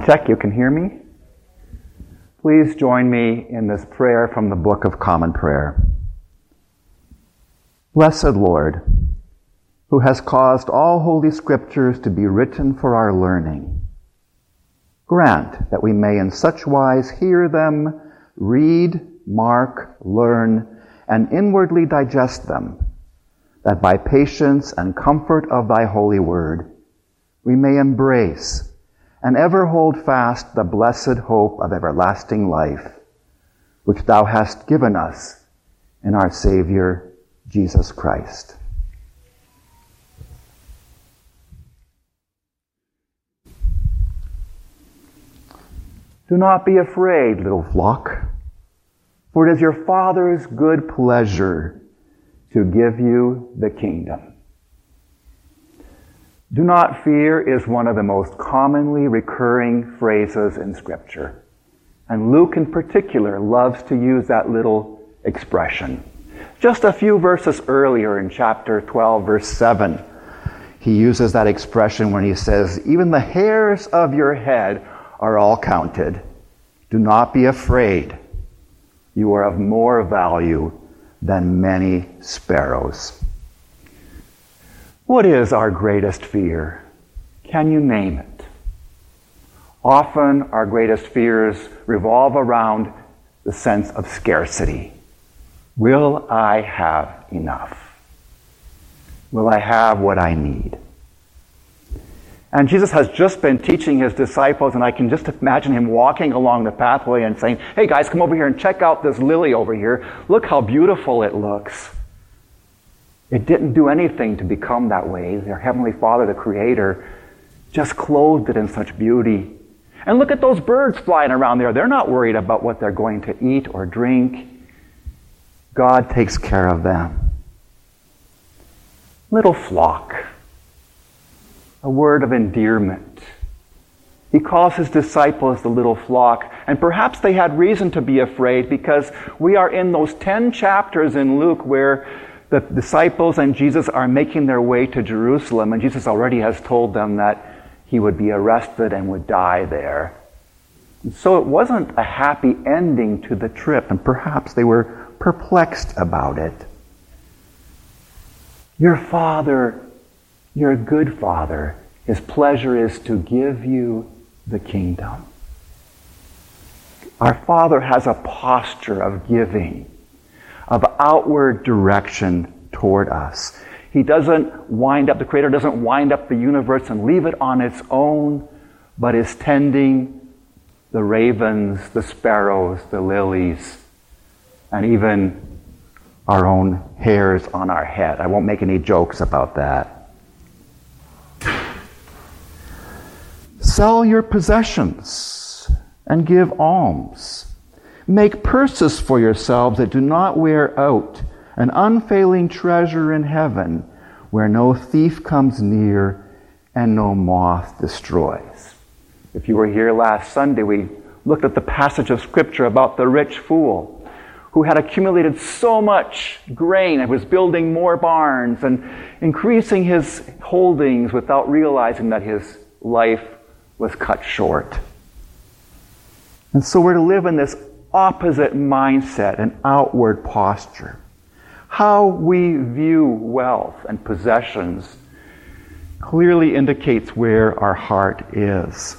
Check, you can hear me? Please join me in this prayer from the Book of Common Prayer. Blessed Lord, who has caused all holy scriptures to be written for our learning, grant that we may in such wise hear them, read, mark, learn, and inwardly digest them, that by patience and comfort of thy holy word, we may embrace and ever hold fast the blessed hope of everlasting life, which thou hast given us in our Savior, Jesus Christ. Do not be afraid, little flock, for it is your Father's good pleasure to give you the kingdom. Do not fear is one of the most commonly recurring phrases in Scripture. And Luke in particular loves to use that little expression. Just a few verses earlier in chapter 12, verse 7, he uses that expression when he says, even the hairs of your head are all counted. Do not be afraid. You are of more value than many sparrows. What is our greatest fear? Can you name it? Often our greatest fears revolve around the sense of scarcity. Will I have enough? Will I have what I need? And Jesus has just been teaching his disciples, and I can just imagine him walking along the pathway and saying, hey guys, come over here and check out this lily over here. Look how beautiful it looks. It didn't do anything to become that way. Their Heavenly Father, the Creator, just clothed it in such beauty. And look at those birds flying around there. They're not worried about what they're going to eat or drink. God takes care of them. Little flock. A word of endearment. He calls his disciples the little flock, and perhaps they had reason to be afraid because we are in those 10 chapters in Luke where the disciples and Jesus are making their way to Jerusalem, and Jesus already has told them that he would be arrested and would die there. And so it wasn't a happy ending to the trip, and perhaps they were perplexed about it. Your Father, your good Father, his pleasure is to give you the kingdom. Our Father has a posture of giving, of outward direction toward us. He doesn't wind up, the Creator doesn't wind up the universe and leave it on its own, but is tending the ravens, the sparrows, the lilies, and even our own hairs on our head. I won't make any jokes about that. Sell your possessions and give alms. Make purses for yourselves that do not wear out, an unfailing treasure in heaven, where no thief comes near and no moth destroys. If you were here last Sunday, we looked at the passage of Scripture about the rich fool who had accumulated so much grain and was building more barns and increasing his holdings without realizing that his life was cut short. And so we're to live in this opposite mindset and outward posture. How we view wealth and possessions clearly indicates where our heart is.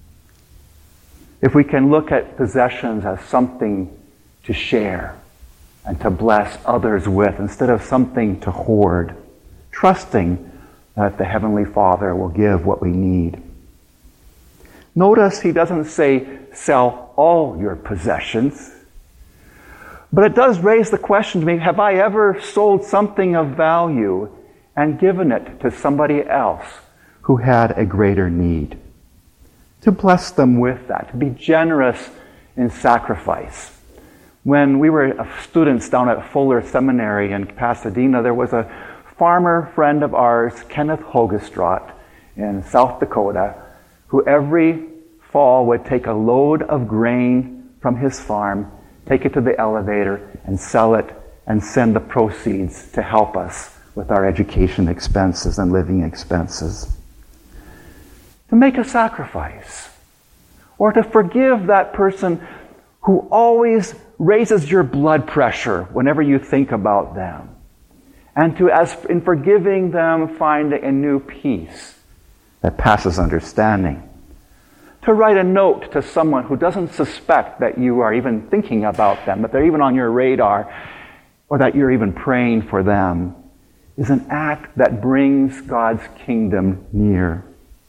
If we can look at possessions as something to share and to bless others with instead of something to hoard, trusting that the Heavenly Father will give what we need. Notice he doesn't say, sell all your possessions. But it does raise the question to me, have I ever sold something of value and given it to somebody else who had a greater need? To bless them with that, to be generous in sacrifice. When we were students down at Fuller Seminary in Pasadena, there was a farmer friend of ours, Kenneth Hogestrott, in South Dakota, who every fall would take a load of grain from his farm, take it to the elevator, and sell it, and send the proceeds to help us with our education expenses and living expenses. To make a sacrifice. Or to forgive that person who always raises your blood pressure whenever you think about them. And to, as in forgiving them, find a new peace that passes understanding. To write a note to someone who doesn't suspect that you are even thinking about them, that they're even on your radar, or that you're even praying for them, is an act that brings God's kingdom near.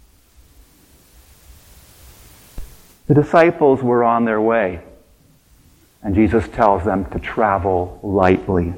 The disciples were on their way, and Jesus tells them to travel lightly.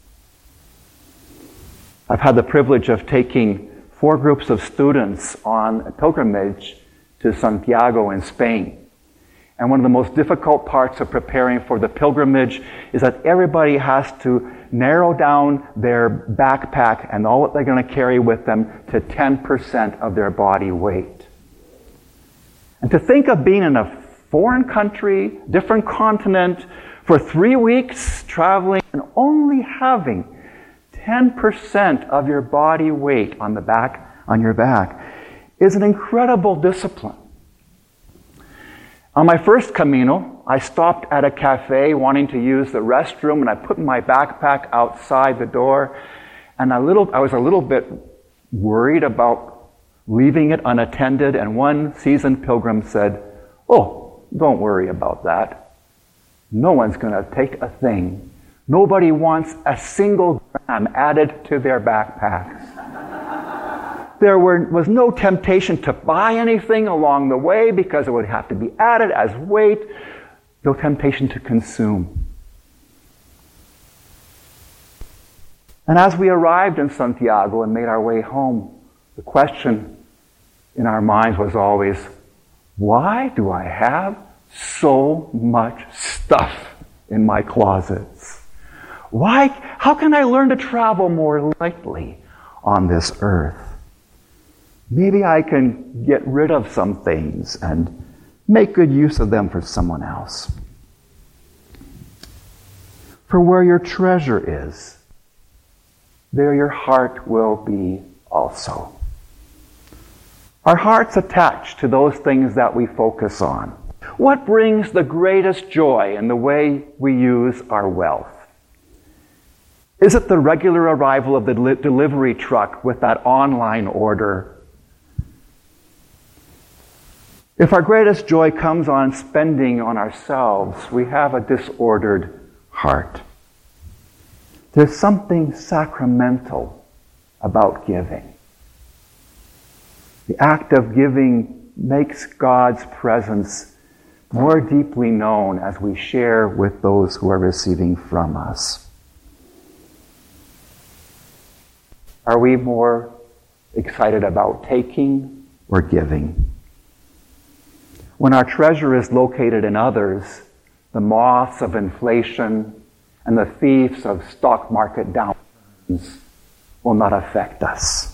I've had the privilege of taking 4 groups of students on a pilgrimage to Santiago in Spain. And one of the most difficult parts of preparing for the pilgrimage is that everybody has to narrow down their backpack and all that they're going to carry with them to 10% of their body weight. And to think of being in a foreign country, different continent, for 3 weeks traveling and only having 10% of your body weight on your back is an incredible discipline. On my first Camino, I stopped at a cafe wanting to use the restroom, and I put my backpack outside the door, and I was a little bit worried about leaving it unattended, and one seasoned pilgrim said, "Oh, don't worry about that. No one's going to take a thing. Nobody wants a single gram added to their backpacks." There was no temptation to buy anything along the way because it would have to be added as weight. No temptation to consume. And as we arrived in Santiago and made our way home, the question in our minds was always, why do I have so much stuff in my closets? How can I learn to travel more lightly on this earth? Maybe I can get rid of some things and make good use of them for someone else. For where your treasure is, there your heart will be also. Our heart's attached to those things that we focus on. What brings the greatest joy in the way we use our wealth? Is it the regular arrival of the delivery truck with that online order? If our greatest joy comes on spending on ourselves, we have a disordered heart. There's something sacramental about giving. The act of giving makes God's presence more deeply known as we share with those who are receiving from us. Are we more excited about taking or giving? When our treasure is located in others, the moths of inflation and the thieves of stock market downturns will not affect us.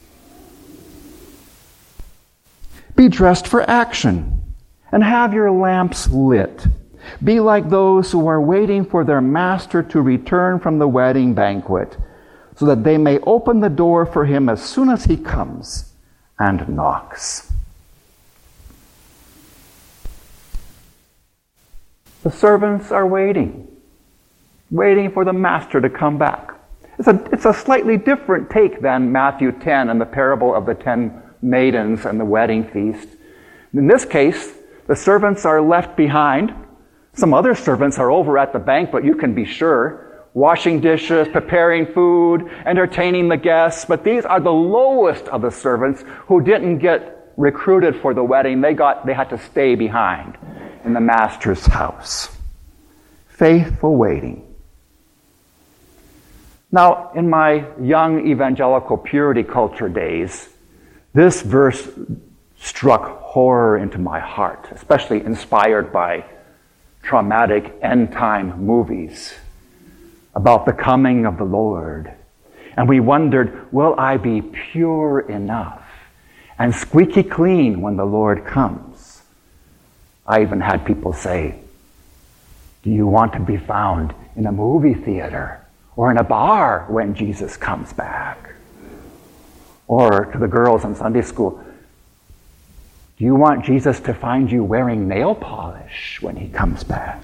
Be dressed for action and have your lamps lit. Be like those who are waiting for their master to return from the wedding banquet, so that they may open the door for him as soon as he comes and knocks. The servants are waiting for the master to come back. It's a slightly different take than Matthew 10 and the parable of the 10 maidens and the wedding feast. In this case, the servants are left behind. Some other servants are over at the banquet, you can be sure, washing dishes, preparing food, entertaining the guests. But these are the lowest of the servants who didn't get recruited for the wedding. They had to stay behind in the master's house. Faithful waiting. Now, in my young evangelical purity culture days, this verse struck horror into my heart, especially inspired by traumatic end-time movies about the coming of the Lord. And we wondered, will I be pure enough and squeaky clean when the Lord comes? I even had people say, do you want to be found in a movie theater or in a bar when Jesus comes back? Or to the girls in Sunday school, Do you want Jesus to find you wearing nail polish when he comes back?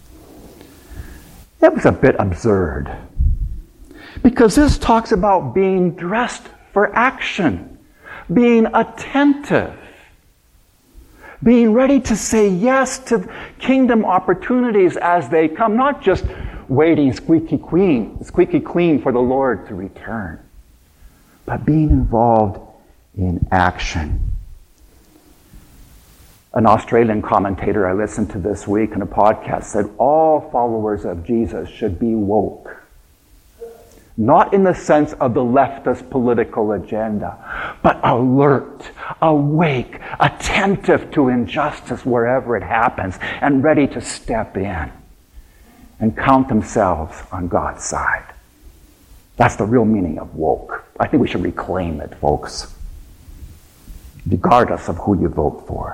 That was a bit absurd. Because this talks about being dressed for action, being attentive, being ready to say yes to kingdom opportunities as they come, not just waiting squeaky clean for the Lord to return, but being involved in action. An Australian commentator I listened to this week in a podcast said all followers of Jesus should be woke. Not in the sense of the leftist political agenda, but alert, awake, attentive to injustice wherever it happens, and ready to step in and count themselves on God's side. That's the real meaning of woke. I think we should reclaim it, folks, regardless of who you vote for.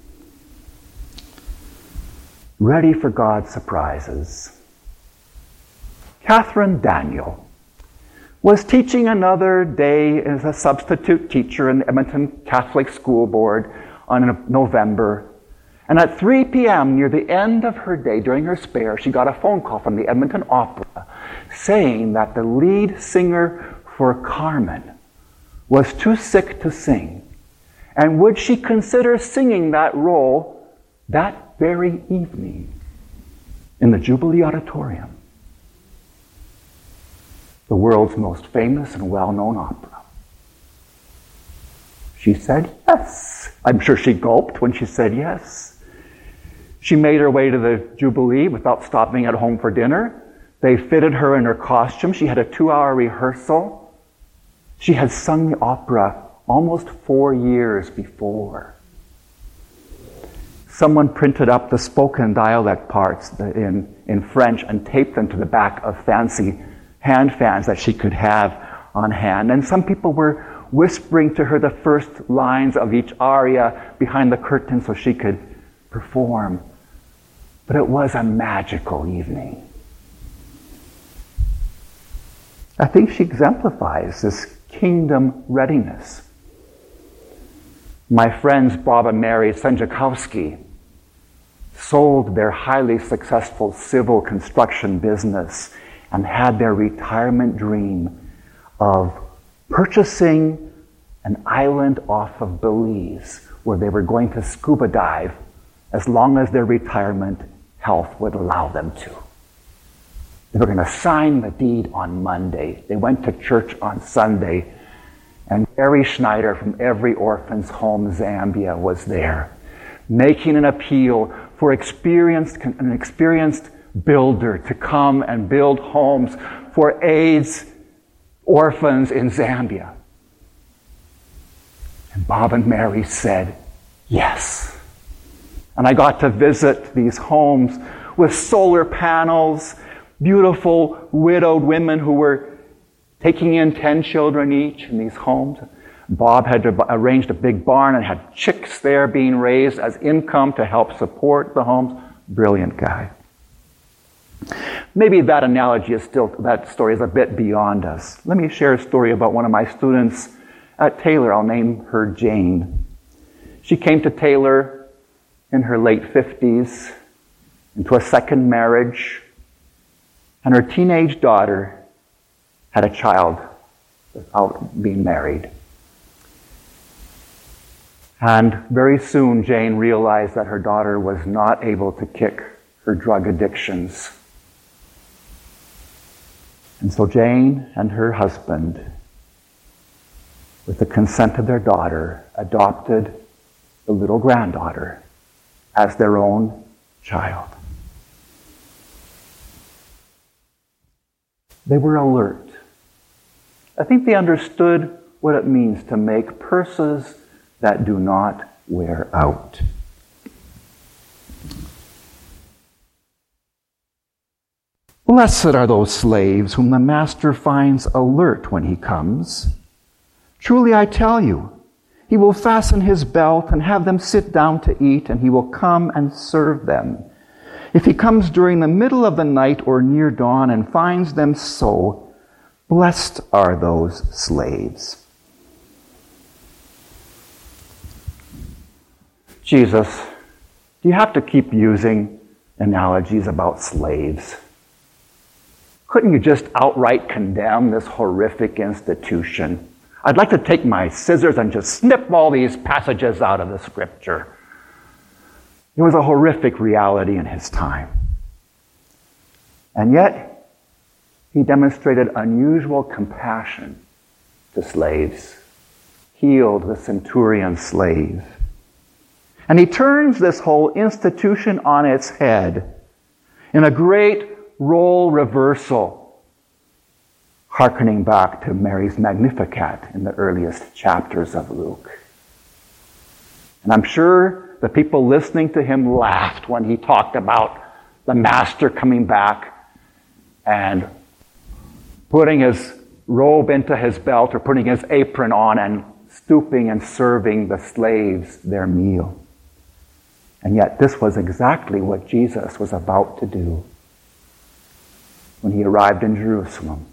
Ready for God's surprises. Catherine Daniel was teaching another day as a substitute teacher in the Edmonton Catholic School Board on November. And at 3 p.m., near the end of her day, during her spare, she got a phone call from the Edmonton Opera saying that the lead singer for Carmen was too sick to sing. And would she consider singing that role that very evening in the Jubilee Auditorium, the world's most famous and well-known opera? She said yes. I'm sure she gulped when she said yes. She made her way to the Jubilee without stopping at home for dinner. They fitted her in her costume. She had a 2-hour rehearsal. She had sung the opera almost 4 years before. Someone printed up the spoken dialect parts in French and taped them to the back of fancy hand fans that she could have on hand. And some people were whispering to her the first lines of each aria behind the curtain so she could perform. But it was a magical evening. I think she exemplifies this kingdom readiness. My friends Bob and Mary Senjakowski sold their highly successful civil construction business and had their retirement dream of purchasing an island off of Belize where they were going to scuba dive as long as their retirement health would allow them to. They were going to sign the deed on Monday. They went to church on Sunday, and Gary Schneider from Every Orphan's Home Zambia was there, making an appeal for an experienced builder to come and build homes for AIDS orphans in Zambia. And Bob and Mary said yes. And I got to visit these homes with solar panels, beautiful widowed women who were taking in 10 children each in these homes. Bob had arranged a big barn and had chicks there being raised as income to help support the homes. Brilliant guy. Maybe that story is a bit beyond us. Let me share a story about one of my students at Taylor. I'll name her Jane. She came to Taylor in her late 50s, into a second marriage, and her teenage daughter had a child without being married. And very soon Jane realized that her daughter was not able to kick her drug addictions. And so Jane and her husband, with the consent of their daughter, adopted the little granddaughter as their own child. They were alert. I think they understood what it means to make purses that do not wear out. Blessed are those slaves whom the master finds alert when he comes. Truly I tell you, he will fasten his belt and have them sit down to eat, and he will come and serve them. If he comes during the middle of the night or near dawn and finds them so, blessed are those slaves. Jesus, do you have to keep using analogies about slaves? Couldn't you just outright condemn this horrific institution? I'd like to take my scissors and just snip all these passages out of the Scripture. It was a horrific reality in his time. And yet, he demonstrated unusual compassion to slaves, healed the centurion's slave. And he turns this whole institution on its head in a great role reversal, hearkening back to Mary's Magnificat in the earliest chapters of Luke. And I'm sure the people listening to him laughed when he talked about the master coming back and putting his robe into his belt or putting his apron on and stooping and serving the slaves their meal. And yet this was exactly what Jesus was about to do when he arrived in Jerusalem.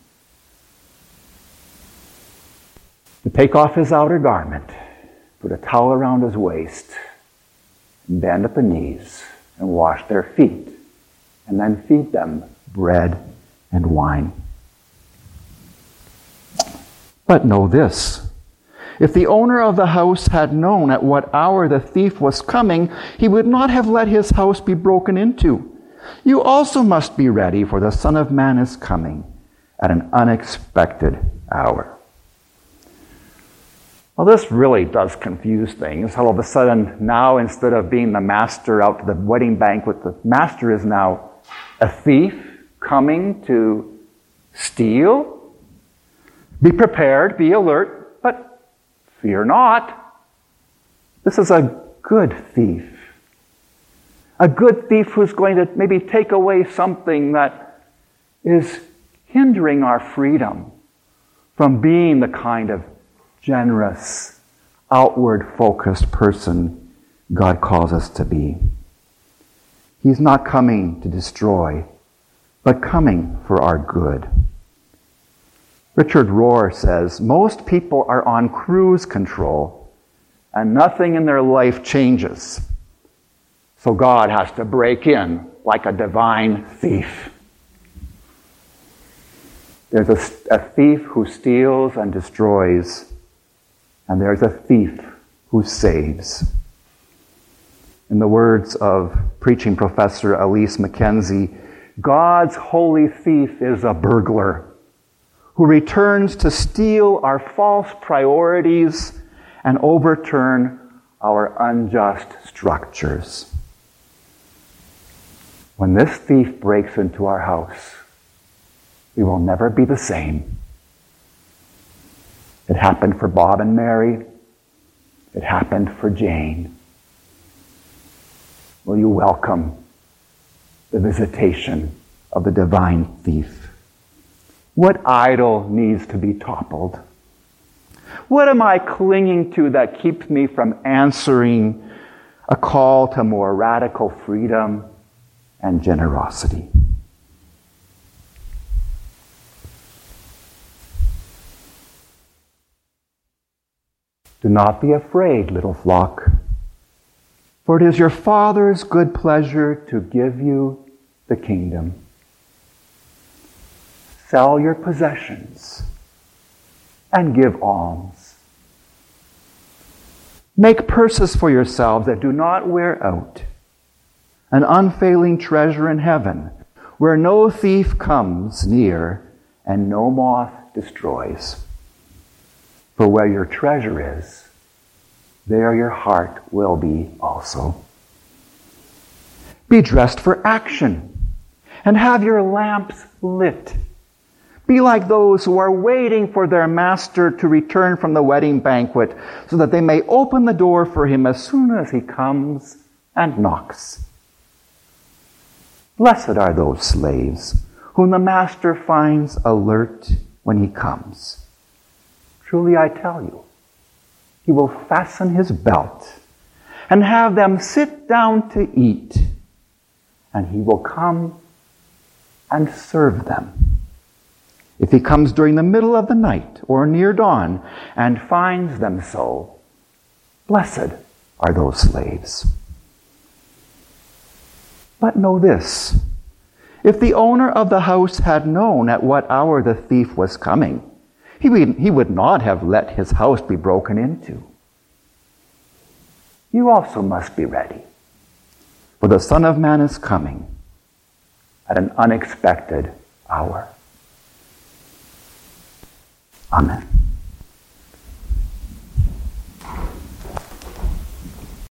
To take off his outer garment, put a towel around his waist, and bend at the knees and wash their feet, and then feed them bread and wine. But know this, if the owner of the house had known at what hour the thief was coming, he would not have let his house be broken into. You also must be ready, for the Son of Man is coming at an unexpected hour. Well, this really does confuse things. All of a sudden, now instead of being the master out to the wedding banquet, the master is now a thief coming to steal. Be prepared, be alert, but fear not. This is a good thief. A good thief who's going to maybe take away something that is hindering our freedom from being the kind of generous, outward-focused person God calls us to be. He's not coming to destroy, but coming for our good. Richard Rohr says, most people are on cruise control and nothing in their life changes. So God has to break in like a divine thief. There's a thief who steals and destroys, and there's a thief who saves. In the words of preaching professor Elise McKenzie, God's holy thief is a burglar who returns to steal our false priorities and overturn our unjust structures. When this thief breaks into our house, we will never be the same. It happened for Bob and Mary. It happened for Jane. Will you welcome the visitation of the divine thief? What idol needs to be toppled? What am I clinging to that keeps me from answering a call to more radical freedom and generosity? Do not be afraid, little flock, for it is your Father's good pleasure to give you the kingdom. Sell your possessions and give alms. Make purses for yourselves that do not wear out, an unfailing treasure in heaven, where no thief comes near and no moth destroys. For where your treasure is, there your heart will be also. Be dressed for action and have your lamps lit. Be like those who are waiting for their master to return from the wedding banquet, so that they may open the door for him as soon as he comes and knocks. Blessed are those slaves whom the master finds alert when he comes. Truly I tell you, he will fasten his belt and have them sit down to eat, and he will come and serve them. If he comes during the middle of the night or near dawn and finds them so, blessed are those slaves. But know this, if the owner of the house had known at what hour the thief was coming, he would not have let his house be broken into. You also must be ready, for the Son of Man is coming at an unexpected hour. Amen.